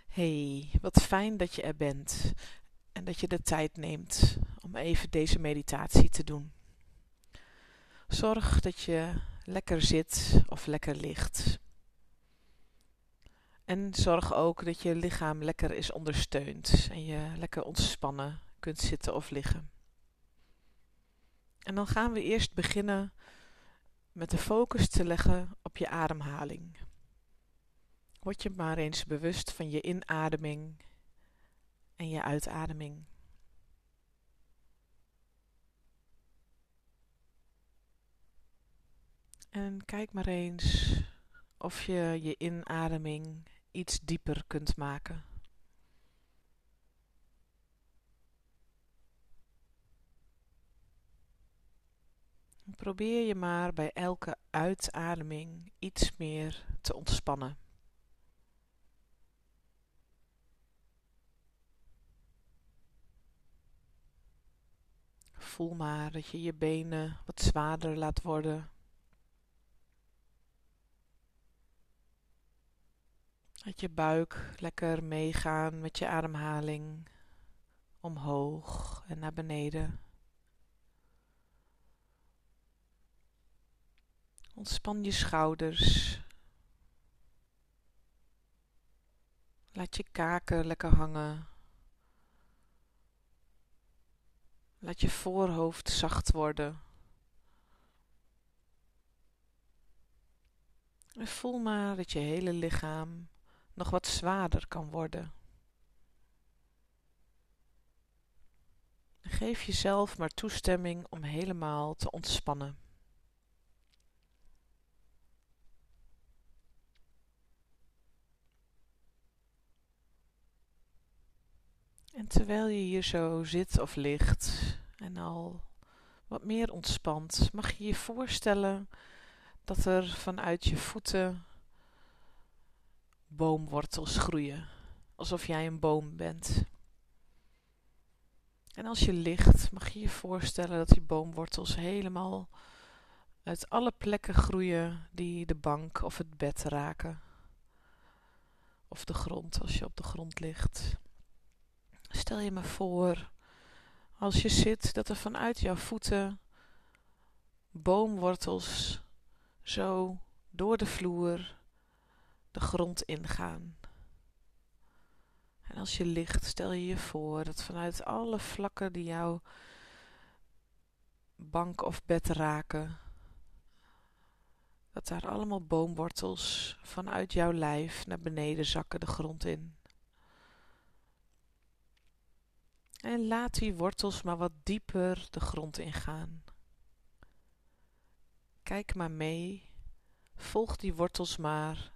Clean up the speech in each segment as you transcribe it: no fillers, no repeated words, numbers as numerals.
Hey, wat fijn dat je er bent en dat je de tijd neemt om even deze meditatie te doen. Zorg dat je lekker zit of lekker ligt. En zorg ook dat je lichaam lekker is ondersteund en je lekker ontspannen kunt zitten of liggen. En dan gaan we eerst beginnen met de focus te leggen op je ademhaling. Word je maar eens bewust van je inademing en je uitademing. En kijk maar eens of je je inademing iets dieper kunt maken. Probeer je maar bij elke uitademing iets meer te ontspannen. Voel maar dat je je benen wat zwaarder laat worden. Dat je buik lekker meegaan met je ademhaling, omhoog en naar beneden. Ontspan je schouders. Laat je kaken lekker hangen. Laat je voorhoofd zacht worden. En voel maar dat je hele lichaam nog wat zwaarder kan worden. Geef jezelf maar toestemming om helemaal te ontspannen. En terwijl je hier zo zit of ligt en al wat meer ontspant, mag je je voorstellen dat er vanuit je voeten boomwortels groeien, alsof jij een boom bent. En als je ligt, mag je je voorstellen dat die boomwortels helemaal uit alle plekken groeien die de bank of het bed raken. Of de grond als je op de grond ligt. Stel je maar voor, als je zit, dat er vanuit jouw voeten boomwortels zo door de vloer de grond ingaan. En als je ligt, stel je je voor dat vanuit alle vlakken die jouw bank of bed raken, dat daar allemaal boomwortels vanuit jouw lijf naar beneden zakken de grond in. En laat die wortels maar wat dieper de grond ingaan. Kijk maar mee, volg die wortels maar.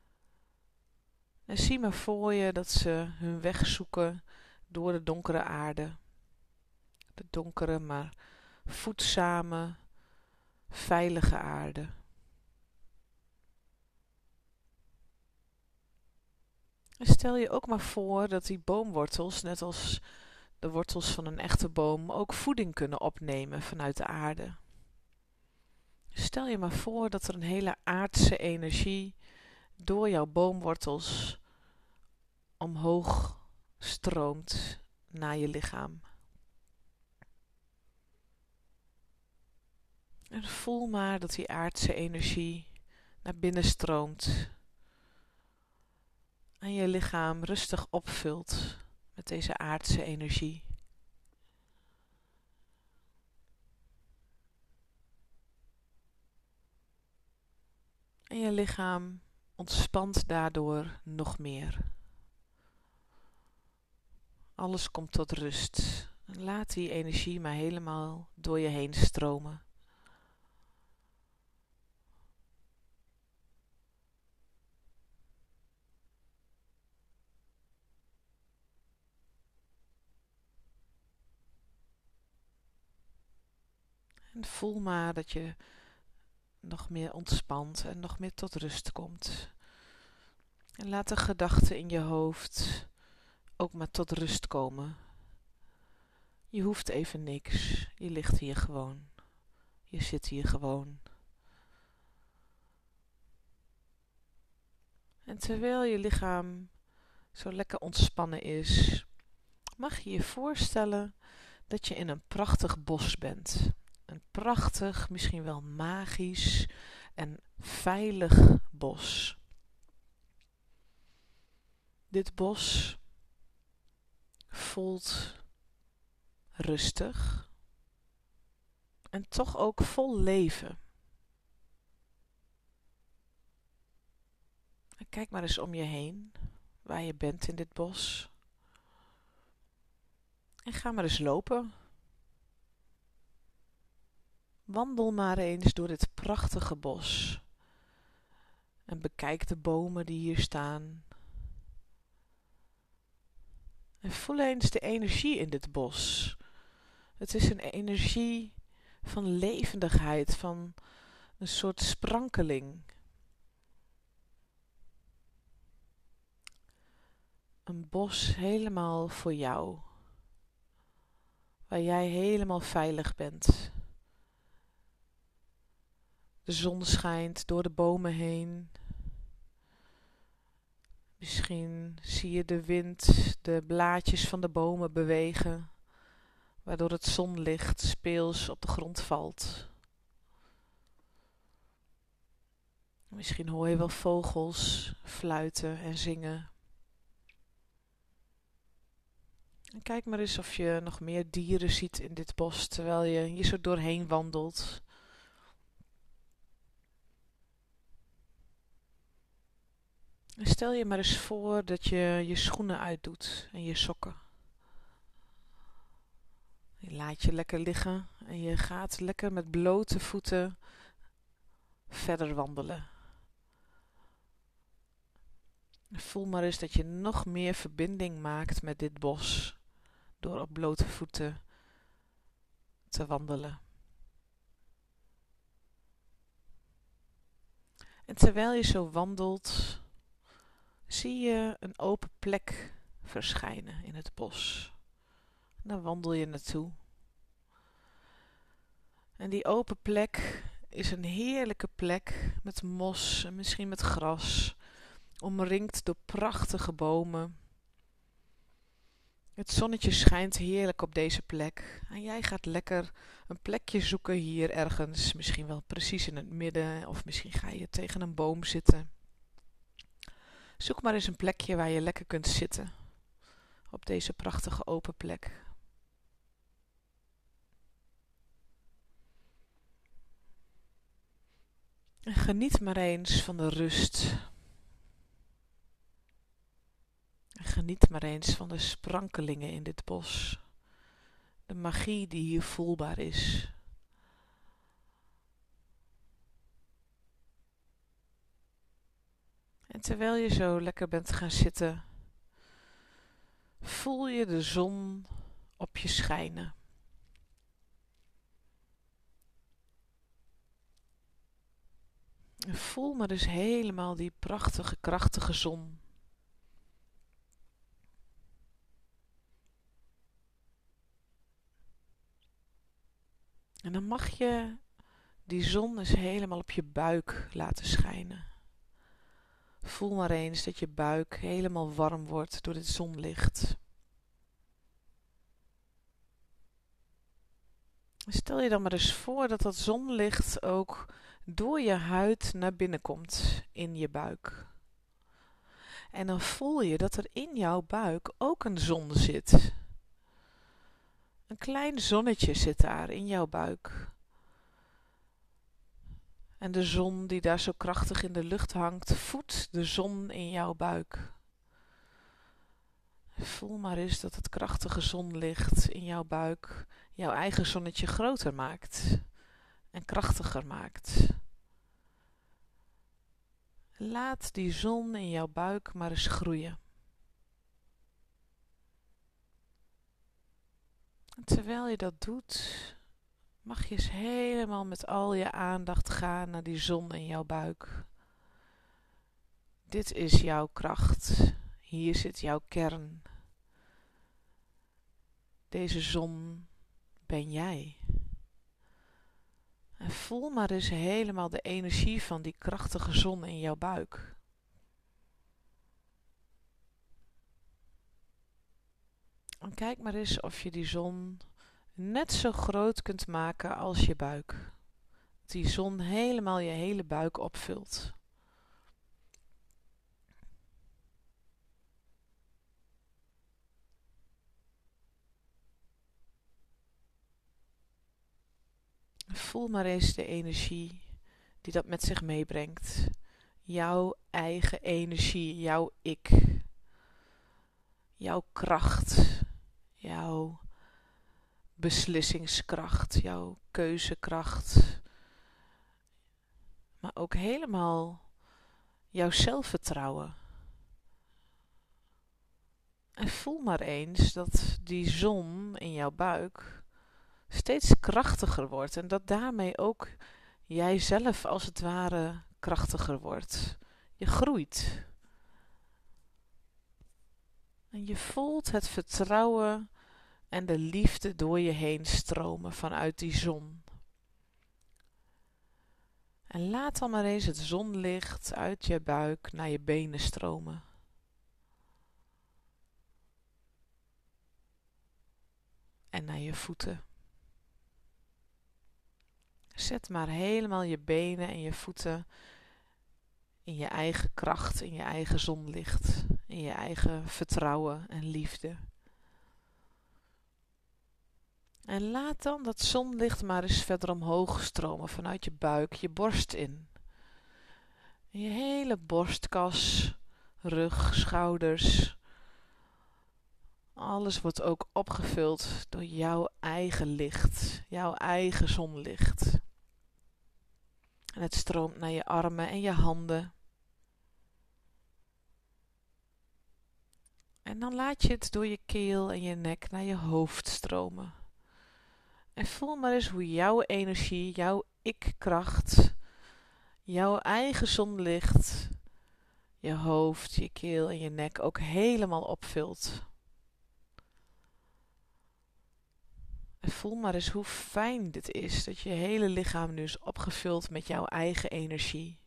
En zie maar voor je dat ze hun weg zoeken door de donkere aarde. De donkere maar voedzame, veilige aarde. En stel je ook maar voor dat die boomwortels, net als de wortels van een echte boom, ook voeding kunnen opnemen vanuit de aarde. Stel je maar voor dat er een hele aardse energie door jouw boomwortels omhoog stroomt naar je lichaam. En voel maar dat die aardse energie naar binnen stroomt en je lichaam rustig opvult met deze aardse energie. En je lichaam ontspant daardoor nog meer. Alles komt tot rust. Laat die energie maar helemaal door je heen stromen. En voel maar dat je nog meer ontspant en nog meer tot rust komt. En laat de gedachten in je hoofd ook maar tot rust komen. Je hoeft even niks. Je ligt hier gewoon. Je zit hier gewoon. En terwijl je lichaam zo lekker ontspannen is, mag je je voorstellen dat je in een prachtig bos bent. Een prachtig, misschien wel magisch en veilig bos. Dit bos voelt rustig en toch ook vol leven. En kijk maar eens om je heen, waar je bent in dit bos. En ga maar eens lopen. Wandel maar eens door dit prachtige bos. En bekijk de bomen die hier staan. En voel eens de energie in dit bos. Het is een energie van levendigheid, van een soort sprankeling. Een bos helemaal voor jou. Waar jij helemaal veilig bent. De zon schijnt door de bomen heen. Misschien zie je de wind, de blaadjes van de bomen bewegen, waardoor het zonlicht speels op de grond valt. Misschien hoor je wel vogels fluiten en zingen. En kijk maar eens of je nog meer dieren ziet in dit bos, terwijl je hier zo doorheen wandelt. En stel je maar eens voor dat je je schoenen uitdoet en je sokken. Je laat je lekker liggen en je gaat lekker met blote voeten verder wandelen. Voel maar eens dat je nog meer verbinding maakt met dit bos door op blote voeten te wandelen. En terwijl je zo wandelt, zie je een open plek verschijnen in het bos. En daar wandel je naartoe. En die open plek is een heerlijke plek met mos en misschien met gras, omringd door prachtige bomen. Het zonnetje schijnt heerlijk op deze plek en jij gaat lekker een plekje zoeken hier ergens, misschien wel precies in het midden of misschien ga je tegen een boom zitten. Zoek maar eens een plekje waar je lekker kunt zitten op deze prachtige open plek. En geniet maar eens van de rust. En geniet maar eens van de sprankelingen in dit bos. De magie die hier voelbaar is. En terwijl je zo lekker bent gaan zitten, voel je de zon op je schijnen. En voel maar dus helemaal die prachtige, krachtige zon. En dan mag je die zon eens helemaal op je buik laten schijnen. Voel maar eens dat je buik helemaal warm wordt door dit zonlicht. Stel je dan maar eens voor dat dat zonlicht ook door je huid naar binnen komt in je buik. En dan voel je dat er in jouw buik ook een zon zit. Een klein zonnetje zit daar in jouw buik. En de zon die daar zo krachtig in de lucht hangt, voedt de zon in jouw buik. Voel maar eens dat het krachtige zonlicht in jouw buik jouw eigen zonnetje groter maakt en krachtiger maakt. Laat die zon in jouw buik maar eens groeien. En terwijl je dat doet, mag je eens helemaal met al je aandacht gaan naar die zon in jouw buik. Dit is jouw kracht. Hier zit jouw kern. Deze zon ben jij. En voel maar eens helemaal de energie van die krachtige zon in jouw buik. En kijk maar eens of je die zon net zo groot kunt maken als je buik. Dat die zon helemaal je hele buik opvult. Voel maar eens de energie die dat met zich meebrengt. Jouw eigen energie, jouw ik. Jouw kracht, jouw beslissingskracht, jouw keuzekracht. Maar ook helemaal jouw zelfvertrouwen. En voel maar eens dat die zon in jouw buik steeds krachtiger wordt. En dat daarmee ook jij zelf als het ware krachtiger wordt. Je groeit. En je voelt het vertrouwen en de liefde door je heen stromen vanuit die zon. En laat dan maar eens het zonlicht uit je buik naar je benen stromen. En naar je voeten. Zet maar helemaal je benen en je voeten in je eigen kracht, in je eigen zonlicht, in je eigen vertrouwen en liefde. En laat dan dat zonlicht maar eens verder omhoog stromen vanuit je buik, je borst in. Je hele borstkas, rug, schouders. Alles wordt ook opgevuld door jouw eigen licht, jouw eigen zonlicht. En het stroomt naar je armen en je handen. En dan laat je het door je keel en je nek naar je hoofd stromen. En voel maar eens hoe jouw energie, jouw ik-kracht, jouw eigen zonlicht, je hoofd, je keel en je nek ook helemaal opvult. En voel maar eens hoe fijn dit is, dat je hele lichaam nu is opgevuld met jouw eigen energie.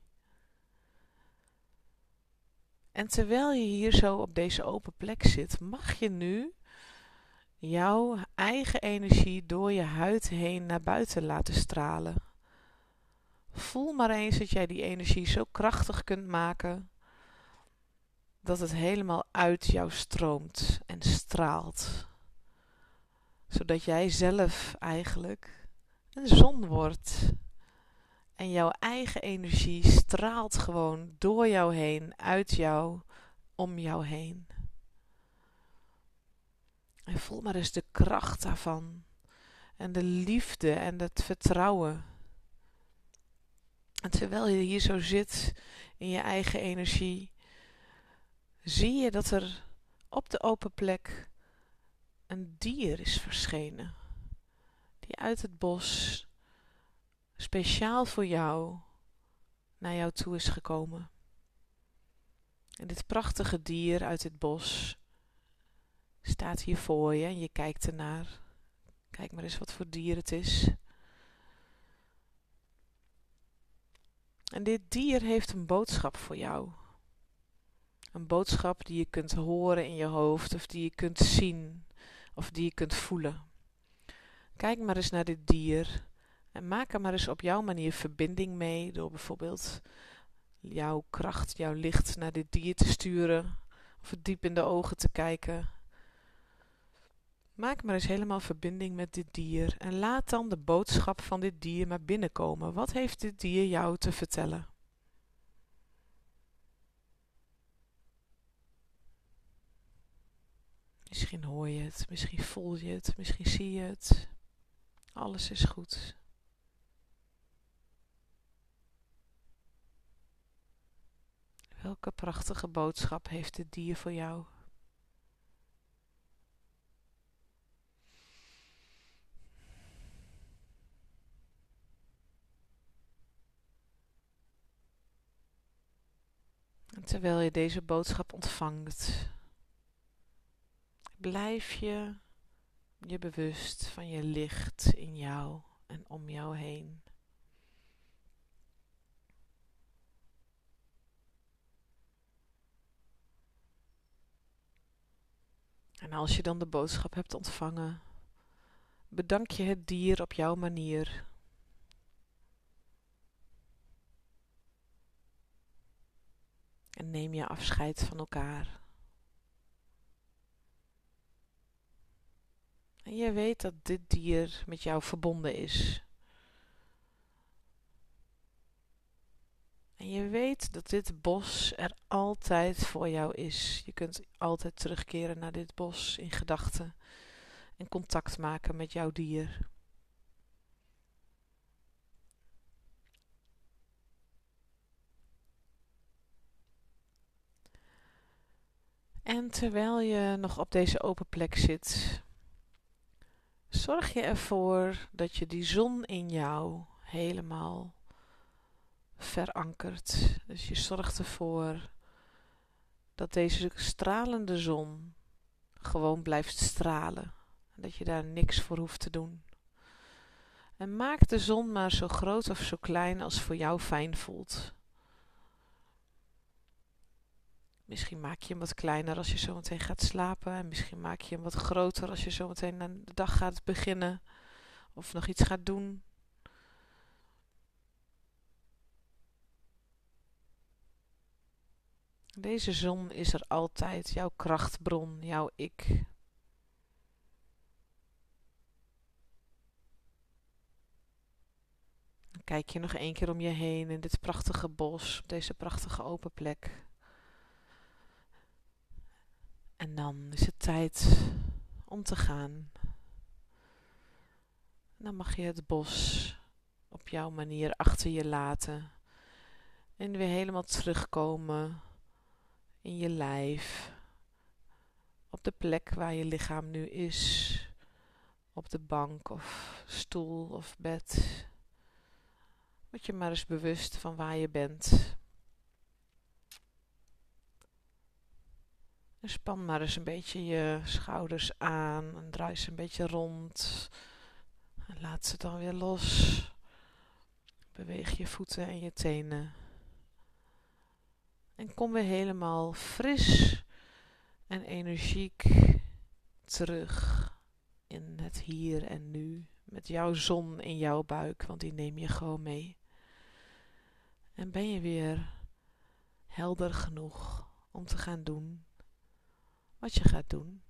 En terwijl je hier zo op deze open plek zit, mag je nu jouw eigen energie door je huid heen naar buiten laten stralen. Voel maar eens dat jij die energie zo krachtig kunt maken dat het helemaal uit jou stroomt en straalt. Zodat jij zelf eigenlijk een zon wordt. En jouw eigen energie straalt gewoon door jou heen, uit jou, om jou heen. En voel maar eens de kracht daarvan. En de liefde en het vertrouwen. En terwijl je hier zo zit in je eigen energie, zie je dat er op de open plek een dier is verschenen. Die uit het bos speciaal voor jou naar jou toe is gekomen. En dit prachtige dier uit het bos staat hier voor je en je kijkt ernaar. Kijk maar eens wat voor dier het is. En dit dier heeft een boodschap voor jou. Een boodschap die je kunt horen in je hoofd, of die je kunt zien, of die je kunt voelen. Kijk maar eens naar dit dier en maak er maar eens op jouw manier verbinding mee, door bijvoorbeeld jouw kracht, jouw licht naar dit dier te sturen, of het diep in de ogen te kijken. Maak maar eens helemaal verbinding met dit dier en laat dan de boodschap van dit dier maar binnenkomen. Wat heeft dit dier jou te vertellen? Misschien hoor je het, misschien voel je het, misschien zie je het. Alles is goed. Welke prachtige boodschap heeft dit dier voor jou? En terwijl je deze boodschap ontvangt, blijf je je bewust van je licht in jou en om jou heen. En als je dan de boodschap hebt ontvangen, bedank je het dier op jouw manier. En neem je afscheid van elkaar. En je weet dat dit dier met jou verbonden is. En je weet dat dit bos er altijd voor jou is. Je kunt altijd terugkeren naar dit bos in gedachten en contact maken met jouw dier. En terwijl je nog op deze open plek zit, zorg je ervoor dat je die zon in jou helemaal verankert. Dus je zorgt ervoor dat deze stralende zon gewoon blijft stralen. En dat je daar niks voor hoeft te doen. En maak de zon maar zo groot of zo klein als voor jou fijn voelt. Misschien maak je hem wat kleiner als je zometeen gaat slapen. En misschien maak je hem wat groter als je zometeen aan de dag gaat beginnen. Of nog iets gaat doen. Deze zon is er altijd. Jouw krachtbron, jouw ik. Dan kijk je nog 1 keer om je heen in dit prachtige bos. Op deze prachtige open plek. En dan is het tijd om te gaan. Dan mag je het bos op jouw manier achter je laten. En weer helemaal terugkomen in je lijf. Op de plek waar je lichaam nu is. Op de bank of stoel of bed. Word je maar eens bewust van waar je bent. En span maar eens een beetje je schouders aan en draai ze een beetje rond. En laat ze dan weer los. Beweeg je voeten en je tenen. En kom weer helemaal fris en energiek terug in het hier en nu. Met jouw zon in jouw buik, want die neem je gewoon mee. En ben je weer helder genoeg om te gaan doen wat je gaat doen.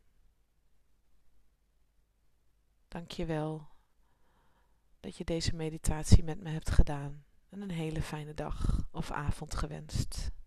Dank je wel dat je deze meditatie met me hebt gedaan. En een hele fijne dag of avond gewenst.